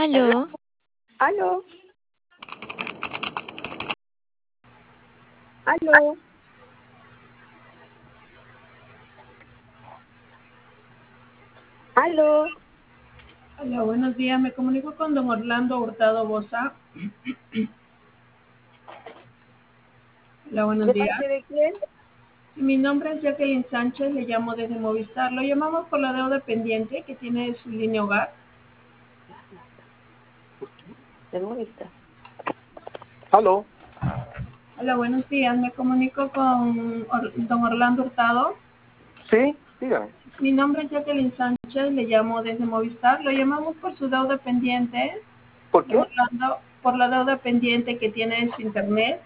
Aló, Aló, aló, aló. Hola, buenos días. Me comunico con don Orlando Hurtado Boza. Hola, buenos ¿De días. parte de quién? Mi nombre es Jacqueline Sánchez, le llamo desde Movistar. Lo llamamos por la deuda pendiente que tiene su línea hogar. De Movistar. Aló, Hola, buenos días. Me comunico con don Orlando Hurtado. sí, dígame. Mi nombre es Jacqueline Sánchez, le llamo desde Movistar. Lo llamamos por su deuda pendiente, ¿Por don qué? Orlando, por la deuda pendiente que tiene en su internet.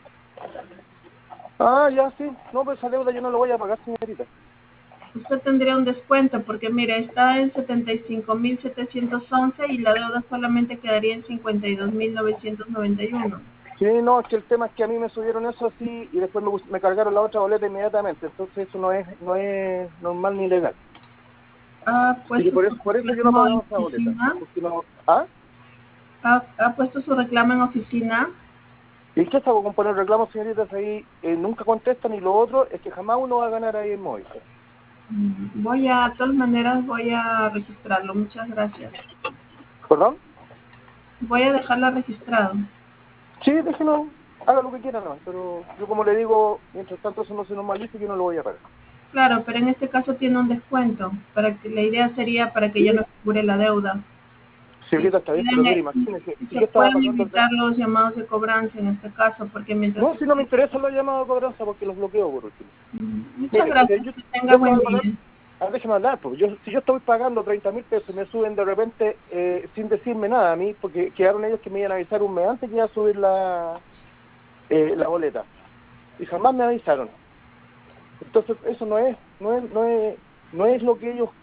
Ah, ya, sí. No, pues esa deuda yo no la voy a pagar, señorita. Usted tendría un descuento porque mire, está en 75.711 y la deuda solamente quedaría en 52.991. Sí, no, es que el tema es que a mí me subieron eso así y después me cargaron la otra boleta inmediatamente. Entonces eso no es normal ni legal. ¿Ha Así que puesto su por eso yo no reclamo en pagaba esa boleta. oficina? Porque no... ¿Ah? ¿Ha puesto su reclamo en oficina? ¿Y qué hago con poner reclamos, señoritas? Ahí nunca contestan y lo otro es que jamás uno va a ganar ahí en móvil. De todas maneras, voy a registrarlo. Muchas gracias. ¿Perdón? Voy a dejarlo registrado. Sí, déjelo, haga lo que quiera, no. Pero yo como le digo, mientras tanto eso no se normalice, yo no lo voy a pagar. Claro, pero en este caso tiene un descuento. La idea sería para que ya Sí, no figure la deuda. Y señorita, está bien, pero mire, imagínese, y si se yo estaba pueden pagando... evitar los llamados de cobranza en este caso, porque mientras... No, si no me interesa los llamados de cobranza porque los bloqueo por último. Muchas Mire, gracias, yo, que tenga yo buen estaba pagando... día. A ver, déjeme hablar, porque si yo estoy pagando 30.000 pesos y me suben de repente sin decirme nada a mí, porque quedaron ellos que me iban a avisar un mes antes que iba a subir la boleta. Y jamás me avisaron. Entonces eso no es lo que ellos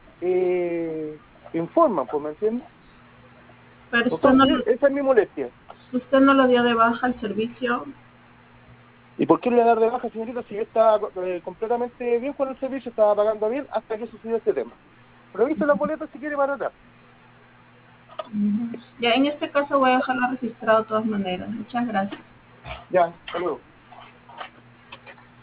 informan, pues, ¿me entiendes? Pero Entonces esa es mi molestia. usted no lo dio de baja al servicio. ¿Y por qué le voy a dar de baja, señorita, si yo estaba completamente bien con el servicio, estaba pagando bien hasta que sucedió este tema? Revise las boletas si quiere para atrás. Ya en este caso voy a dejarlo registrado de todas maneras. Muchas gracias. Ya, hasta luego.